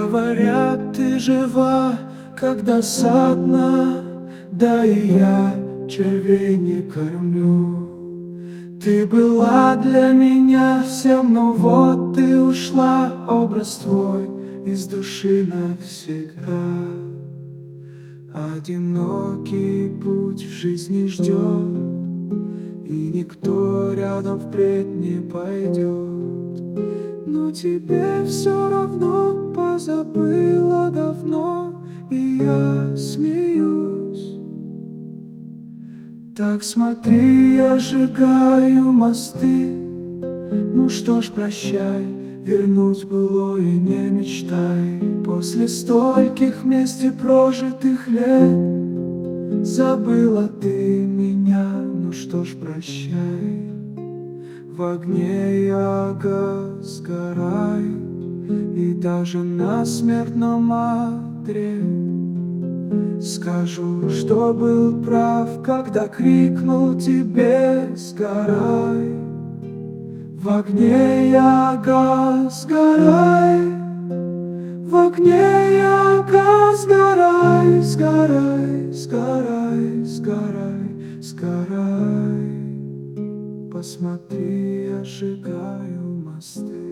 Говорят, ты жива, как досадно, да и я червей не кормлю. Ты была для меня всем, но вот ты ушла, образ твой из души навсегда. Одинокий путь в жизни ждет, и никто рядом впредь не пойдет. Но тебе все равно, позабыла давно, и я смеюсь. Так смотри, я сжигаю мосты. Ну что ж, прощай, вернуть былое не мечтай. После стольких вместе прожитых лет забыла ты меня, ну что ж, прощай. В огне я сгораю, и даже на смертном одре скажу, что был прав, когда крикнул тебе: сгорай. В огне я сгорай, в огне я сгорай, сгорай, сгорай, сгорай, сгорай. Посмотри, я сжигаю мосты.